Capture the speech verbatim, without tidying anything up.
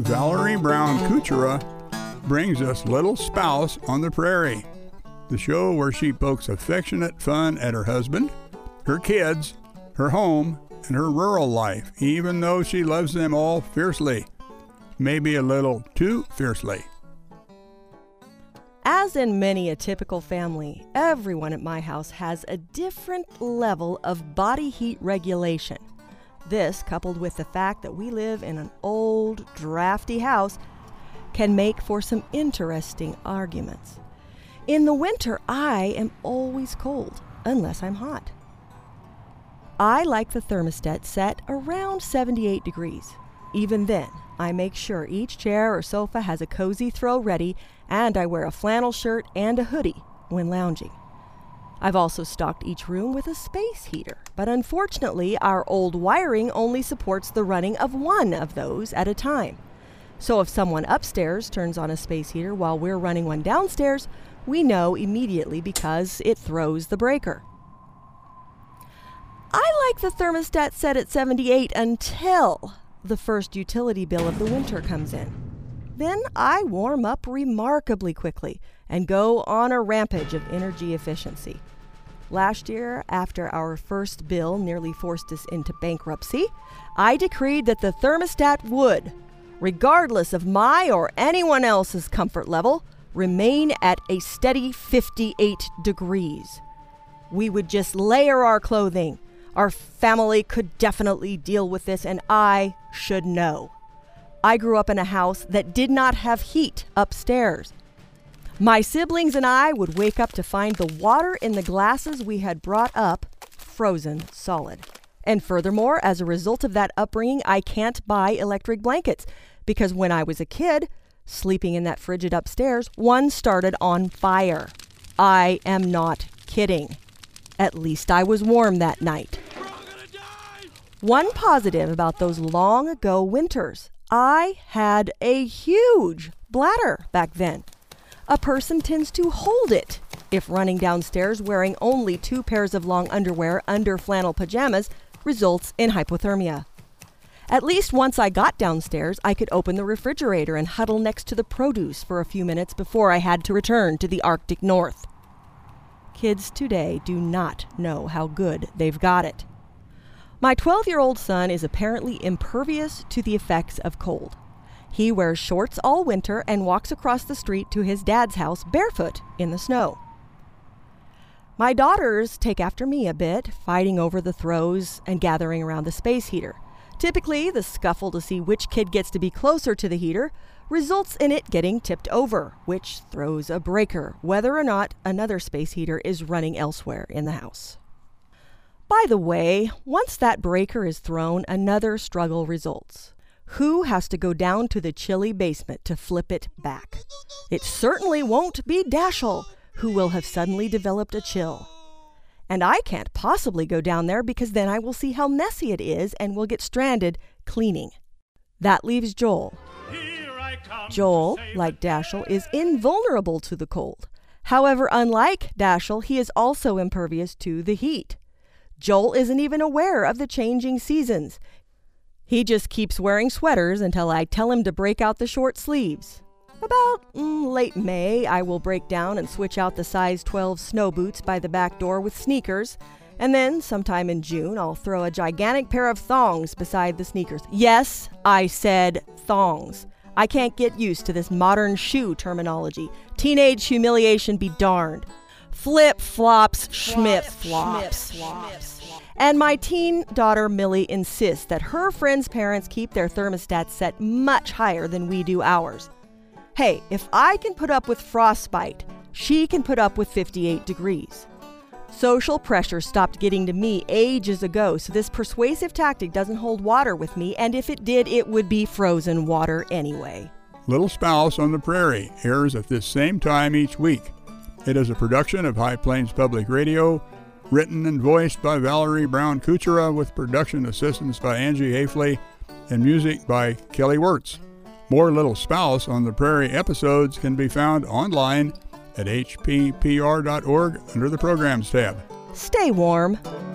Valerie Brown Kuchera brings us Little Spouse on the Prairie, the show where she pokes affectionate fun at her husband, her kids, her home, and her rural life, even though she loves them all fiercely, maybe a little too fiercely. As in many a typical family, everyone at my house has a different level of body heat regulation. This, coupled with the fact that we live in an old, drafty house, can make for some interesting arguments. In the winter, I am always cold, unless I'm hot. I like the thermostat set around seventy-eight degrees. Even then, I make sure each chair or sofa has a cozy throw ready, and I wear a flannel shirt and a hoodie when lounging. I've also stocked each room with a space heater, but unfortunately our old wiring only supports the running of one of those at a time. So if someone upstairs turns on a space heater while we're running one downstairs, we know immediately because it throws the breaker. I like the thermostat set at seventy-eight until the first utility bill of the winter comes in. Then I warm up remarkably quickly and go on a rampage of energy efficiency. Last year, after our first bill nearly forced us into bankruptcy, I decreed that the thermostat would, regardless of my or anyone else's comfort level, remain at a steady fifty-eight degrees. We would just layer our clothing. Our family could definitely deal with this, and I should know. I grew up in a house that did not have heat upstairs. My siblings and I would wake up to find the water in the glasses we had brought up frozen solid. And furthermore, as a result of that upbringing, I can't buy electric blankets because when I was a kid, sleeping in that frigid upstairs, one started on fire. I am not kidding. At least I was warm that night. One positive about those long ago winters, I had a huge bladder back then. A person tends to hold it if running downstairs wearing only two pairs of long underwear under flannel pajamas results in hypothermia. At least once I got downstairs, I could open the refrigerator and huddle next to the produce for a few minutes before I had to return to the Arctic North. Kids today do not know how good they've got it. My twelve-year-old son is apparently impervious to the effects of cold. He wears shorts all winter and walks across the street to his dad's house barefoot in the snow. My daughters take after me a bit, fighting over the throws and gathering around the space heater. Typically, the scuffle to see which kid gets to be closer to the heater results in it getting tipped over, which throws a breaker, whether or not another space heater is running elsewhere in the house. By the way, once that breaker is thrown, another struggle results. Who has to go down to the chilly basement to flip it back? It certainly won't be Dashiell, who will have suddenly developed a chill. And I can't possibly go down there because then I will see how messy it is and will get stranded cleaning. That leaves Joel. Joel, like Dashiell, is invulnerable to the cold. However, unlike Dashiell, he is also impervious to the heat. Joel isn't even aware of the changing seasons. He just keeps wearing sweaters until I tell him to break out the short sleeves. About mm, late May, I will break down and switch out the size twelve snow boots by the back door with sneakers. And then, sometime in June, I'll throw a gigantic pair of thongs beside the sneakers. Yes, I said thongs. I can't get used to this modern shoe terminology. Teenage humiliation be darned. Flip-flops, schmip-flops. And my teen daughter Millie insists that her friends' parents keep their thermostats set much higher than we do ours. Hey, if I can put up with frostbite, she can put up with fifty-eight degrees. Social pressure stopped getting to me ages ago, so this persuasive tactic doesn't hold water with me, and if it did, it would be frozen water anyway. Little Spouse on the Prairie airs at this same time each week. It is a production of High Plains Public Radio, written and voiced by Valerie Brown Kuchera, with production assistance by Angie Hafley and music by Kelly Wirtz. More Little Spouse on the Prairie episodes can be found online at h p p r dot org under the Programs tab. Stay warm.